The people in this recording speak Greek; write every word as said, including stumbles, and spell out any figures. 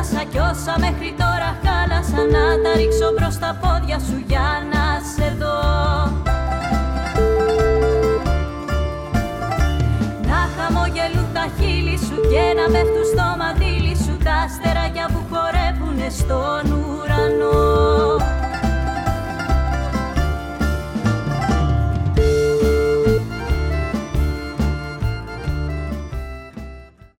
θάλασσα κι όσα μέχρι τώρα χάλασα να τα ρίξω μπρος στα πόδια σου για να σε δω. Να χαμογελούν τα χείλη σου και να πέφτουν στο μαντίλι σου τα αστεράκια που χορεύουνε στον ουρανό.